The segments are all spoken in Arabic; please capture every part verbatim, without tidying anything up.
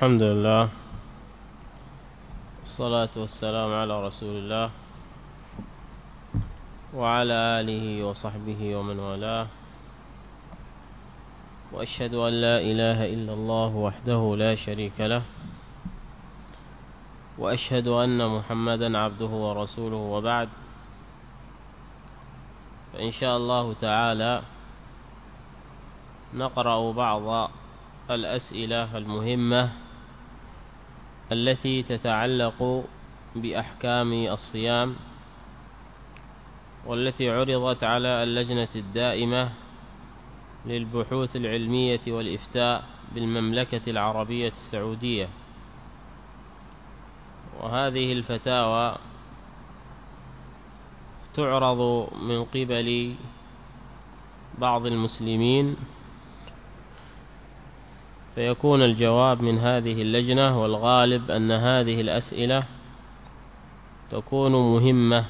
الحمد لله، الصلاة والسلام على رسول الله وعلى آله وصحبه ومن والاه، وأشهد أن لا إله إلا الله وحده لا شريك له، وأشهد أن محمدا عبده ورسوله، وبعد. فإن شاء الله تعالى نقرأ بعض الأسئلة المهمة التي تتعلق بأحكام الصيام، والتي عرضت على اللجنة الدائمة للبحوث العلمية والإفتاء بالمملكة العربية السعودية. وهذه الفتاوى تعرض من قبل بعض المسلمين، فيكون الجواب من هذه اللجنة، والغالب أن هذه الأسئلة تكون مهمة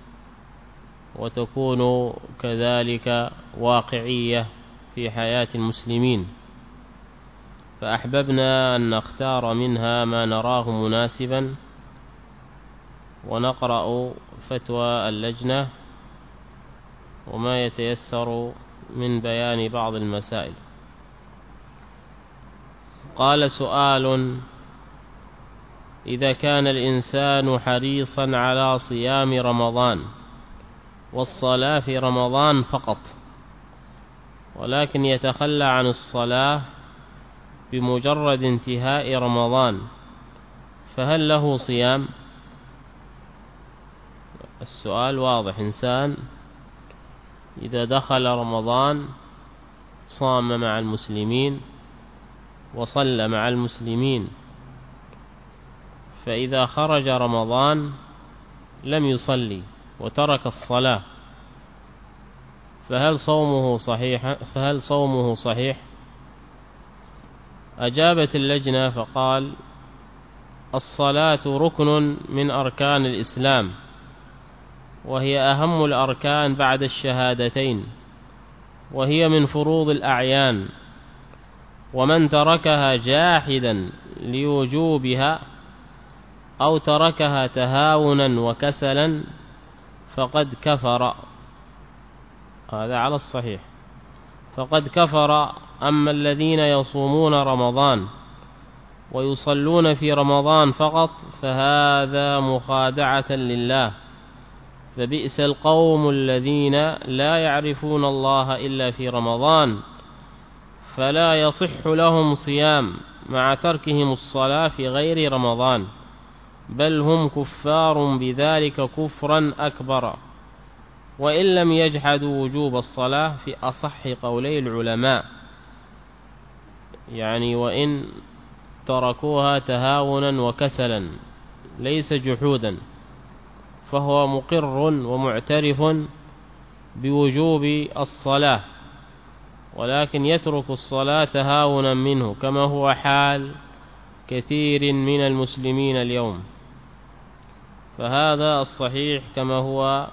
وتكون كذلك واقعية في حياة المسلمين، فأحببنا أن نختار منها ما نراه مناسبا ونقرأ فتوى اللجنة وما يتيسر من بيان بعض المسائل. قال سؤال: إذا كان الإنسان حريصا على صيام رمضان والصلاة في رمضان فقط، ولكن يتخلى عن الصلاة بمجرد انتهاء رمضان، فهل له صيام؟ السؤال واضح. إنسان إذا دخل رمضان صام مع المسلمين وصلى مع المسلمين، فإذا خرج رمضان لم يصلي وترك الصلاة، فهل صومه صحيح؟ فهل صومه صحيح؟ أجابت اللجنة فقال: الصلاة ركن من أركان الإسلام، وهي أهم الأركان بعد الشهادتين، وهي من فروض الأعيان، ومن تركها جاحدا لوجوبها أو تركها تهاونا وكسلا فقد كفر. هذا على الصحيح، فقد كفر. أما الذين يصومون رمضان ويصلون في رمضان فقط فهذا مخادعة لله، فبئس القوم الذين لا يعرفون الله إلا في رمضان، فلا يصح لهم صيام مع تركهم الصلاة في غير رمضان، بل هم كفار بذلك كفرا أكبر، وإن لم يجحدوا وجوب الصلاة في أصح قولي العلماء، يعني وإن تركوها تهاونا وكسلا ليس جحودا، فهو مقر ومعترف بوجوب الصلاة، ولكن يترك الصلاة تهاونا منه، كما هو حال كثير من المسلمين اليوم. فهذا الصحيح كما هو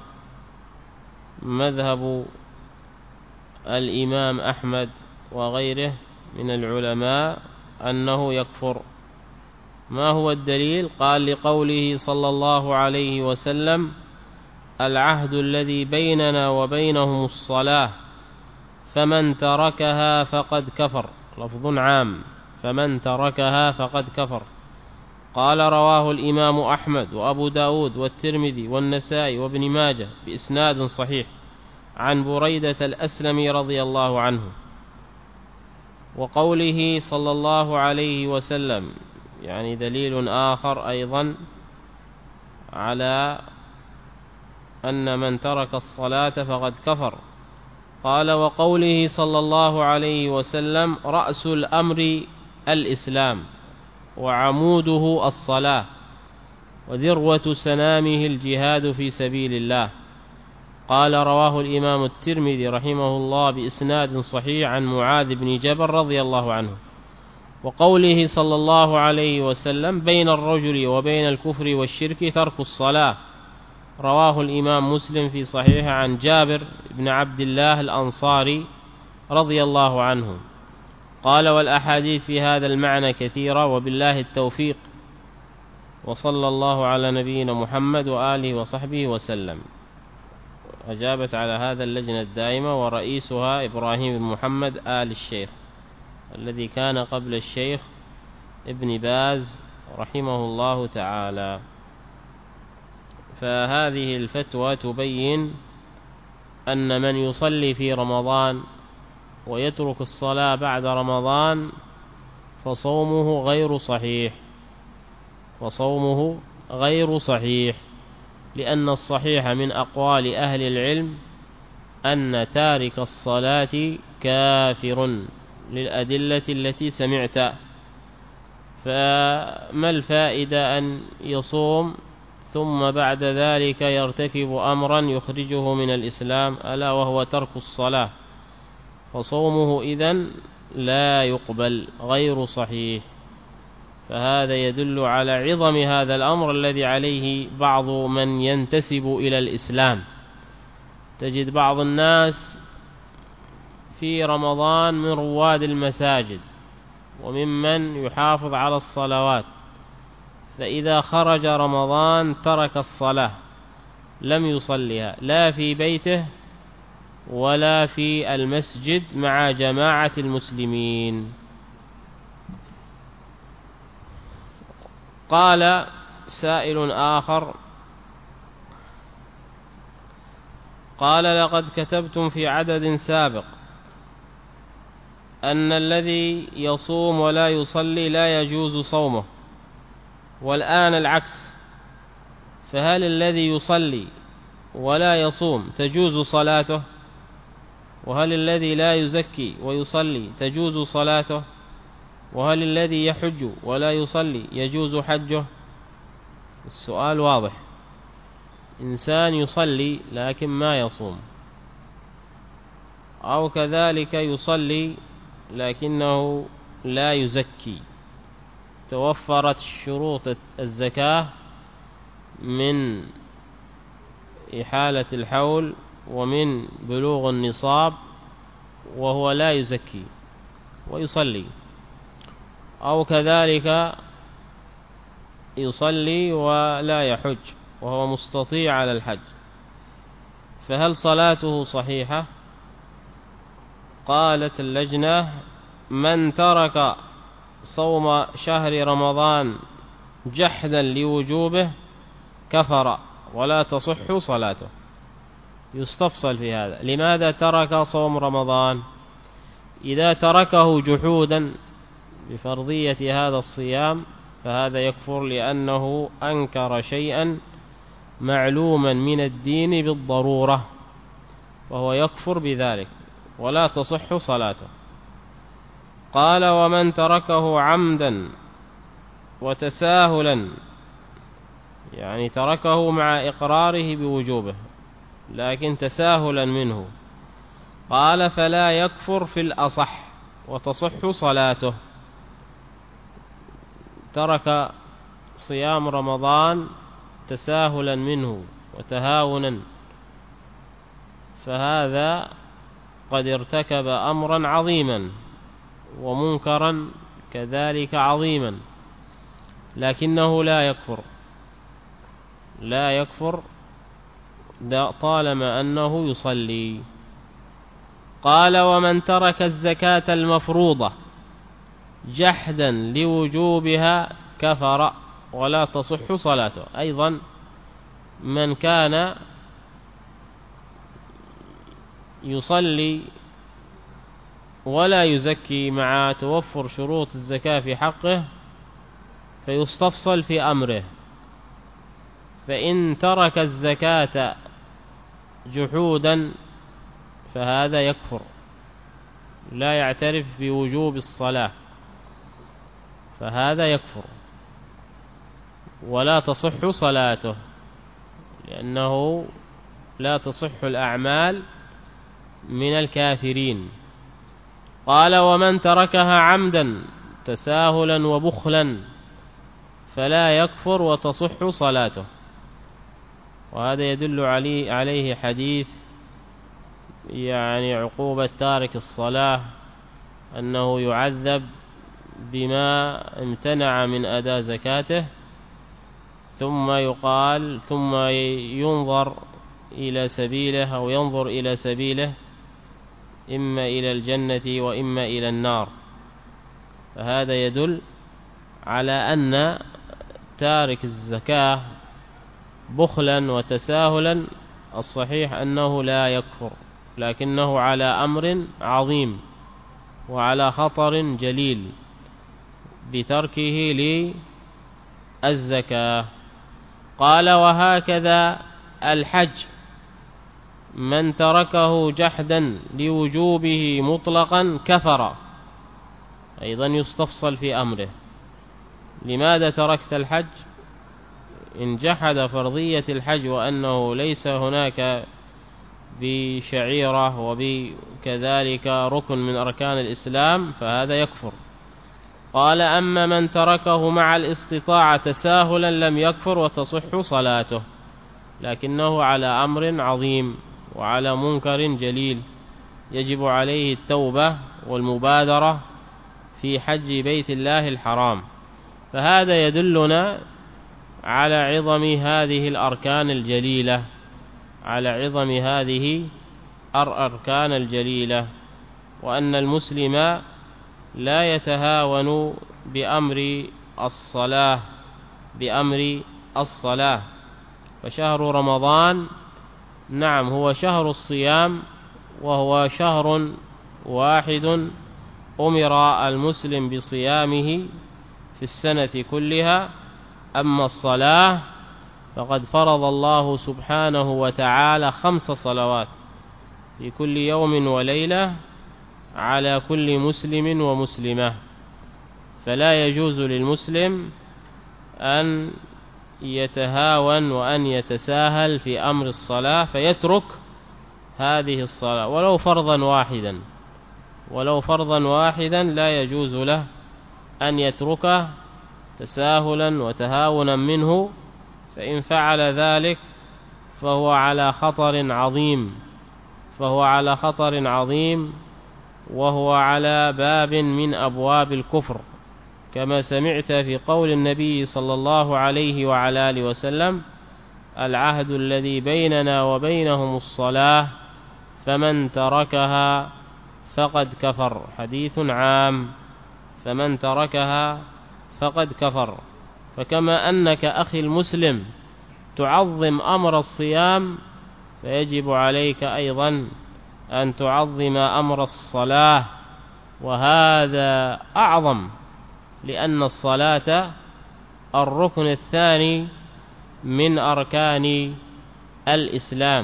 مذهب الإمام أحمد وغيره من العلماء أنه يكفر. ما هو الدليل؟ قال: لقوله صلى الله عليه وسلم: العهد الذي بيننا وبينهم الصلاة، فمن تركها فقد كفر. لفظ عام: فمن تركها فقد كفر. قال: رواه الإمام أحمد وأبو داود والترمذي والنسائي وابن ماجه بإسناد صحيح عن بريدة الأسلمي رضي الله عنه. وقوله صلى الله عليه وسلم يعني دليل آخر أيضا على أن من ترك الصلاة فقد كفر. قال: وقوله صلى الله عليه وسلم: رأس الأمر الإسلام، وعموده الصلاة، وذروة سنامه الجهاد في سبيل الله. قال: رواه الإمام الترمذي رحمه الله بإسناد صحيح عن معاذ بن جبل رضي الله عنه. وقوله صلى الله عليه وسلم: بين الرجل وبين الكفر والشرك ترك الصلاة. رواه الإمام مسلم في صحيحه عن جابر بن عبد الله الأنصاري رضي الله عنه. قال والأحاديث في هذا المعنى كثيرة، وبالله التوفيق، وصلى الله على نبينا محمد وآله وصحبه وسلم. أجابت على هذا اللجنة الدائمة ورئيسها إبراهيم بن محمد آل الشيخ الذي كان قبل الشيخ ابن باز رحمه الله تعالى. فهذه الفتوى تبين أن من يصلي في رمضان ويترك الصلاة بعد رمضان فصومه غير صحيح، وصومه غير صحيح، لأن الصحيح من أقوال أهل العلم أن تارك الصلاة كافر للأدلة التي سمعت. فما الفائدة أن يصوم ثم بعد ذلك يرتكب أمرا يخرجه من الإسلام، ألا وهو ترك الصلاة؟ فصومه إذن لا يقبل، غير صحيح. فهذا يدل على عظم هذا الأمر الذي عليه بعض من ينتسب إلى الإسلام. تجد بعض الناس في رمضان من رواد المساجد وممن يحافظ على الصلوات، فإذا خرج رمضان ترك الصلاة، لم يصليها لا في بيته ولا في المسجد مع جماعة المسلمين. قال سائل آخر، قال لقد كتبتم في عدد سابق أن الذي يصوم ولا يصلي لا يجوز صومه، والآن العكس، فهل الذي يصلي ولا يصوم تجوز صلاته؟ وهل الذي لا يزكي ويصلي تجوز صلاته؟ وهل الذي يحج ولا يصلي يجوز حجه؟ السؤال واضح. إنسان يصلي لكن ما يصوم، أو كذلك يصلي لكنه لا يزكي، توفرت شروط الزكاة من إحالة الحول ومن بلوغ النصاب وهو لا يزكي ويصلي، أو كذلك يصلي ولا يحج وهو مستطيع على الحج، فهل صلاته صحيحة؟ قالت اللجنة: من ترك صوم شهر رمضان جحدا لوجوبه كفر ولا تصح صلاته. يستفصل في هذا، لماذا ترك صوم رمضان؟ إذا تركه جحودا بفرضية هذا الصيام فهذا يكفر، لأنه أنكر شيئا معلوما من الدين بالضرورة، وهو يكفر بذلك ولا تصح صلاته. قال: ومن تركه عمدا وتساهلا، يعني تركه مع إقراره بوجوبه لكن تساهلا منه، قال: فلا يكفر في الأصح وتصح صلاته. ترك صيام رمضان تساهلا منه وتهاونا، فهذا قد ارتكب أمرا عظيما ومنكرا كذلك عظيما، لكنه لا يكفر، لا يكفر طالما أنه يصلي. قال: ومن ترك الزكاة المفروضة جحدا لوجوبها كفر ولا تصح صلاته. أيضا من كان يصلي ولا يزكي مع توفر شروط الزكاة في حقه فيستفصل في أمره، فإن ترك الزكاة جحودا فهذا يكفر، لا يعترف بوجوب الصلاة، فهذا يكفر ولا تصح صلاته، لأنه لا تصح الأعمال من الكافرين. قال: ومن تركها عمدا تساهلا وبخلا فلا يكفر وتصح صلاته. وهذا يدل عليه, عليه حديث يعني عقوبة تارك الصلاة أنه يعذب بما امتنع من أداء زكاته، ثم يقال ثم ينظر إلى سبيله أو ينظر إلى سبيله إما إلى الجنة وإما إلى النار. فهذا يدل على أن تارك الزكاة بخلا وتساهلا الصحيح أنه لا يكفر، لكنه على أمر عظيم وعلى خطر جليل بتركه للزكاة. قال: وهكذا الحج، من تركه جحدا لوجوبه مطلقا كفر. أيضا يستفصل في أمره، لماذا تركت الحج؟ إن جحد فرضية الحج وأنه ليس هناك بشعيرة وبكذلك ركن من أركان الإسلام فهذا يكفر. قال: أما من تركه مع الاستطاعة تساهلا لم يكفر وتصح صلاته، لكنه على أمر عظيم وعلى منكر جليل يجب عليه التوبة والمبادرة في حج بيت الله الحرام. فهذا يدلنا على عظم هذه الأركان الجليلة، على عظم هذه الأركان الجليلة، وأن المسلم لا يتهاون بأمر الصلاة بأمر الصلاة. فشهر رمضان نعم هو شهر الصيام، وهو شهر واحد أمر المسلم بصيامه في السنة كلها. أما الصلاة فقد فرض الله سبحانه وتعالى خمس صلوات في كل يوم وليلة على كل مسلم ومسلمة، فلا يجوز للمسلم أن يتهاون وأن يتساهل في أمر الصلاة فيترك هذه الصلاة ولو فرضا واحدا ولو فرضا واحدا لا يجوز له أن يتركه تساهلا وتهاونا منه، فإن فعل ذلك فهو على خطر عظيم فهو على خطر عظيم وهو على باب من أبواب الكفر، كما سمعت في قول النبي صلى الله عليه وعلى آله وسلم: العهد الذي بيننا وبينهم الصلاة فمن تركها فقد كفر. حديث عام، فمن تركها فقد كفر. فكما أنك أخي المسلم تعظم أمر الصيام فيجب عليك أيضا أن تعظم أمر الصلاة، وهذا أعظم، لأن الصلاة الركن الثاني من أركان الإسلام،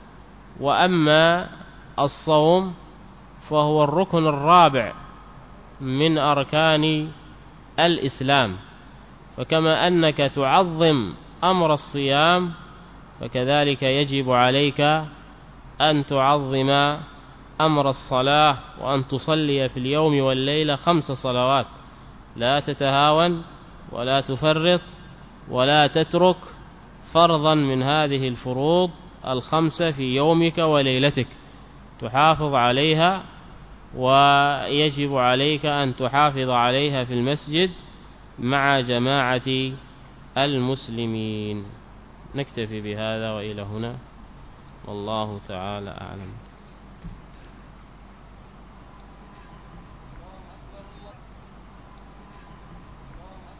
وأما الصوم فهو الركن الرابع من أركان الإسلام. فكما أنك تعظم أمر الصيام فكذلك يجب عليك أن تعظم أمر الصلاة، وأن تصلي في اليوم والليلة خمس صلوات، لا تتهاون ولا تفرط ولا تترك فرضا من هذه الفروض الخمسة في يومك وليلتك، تحافظ عليها، ويجب عليك أن تحافظ عليها في المسجد مع جماعة المسلمين. نكتفي بهذا وإلى هنا، والله تعالى أعلم.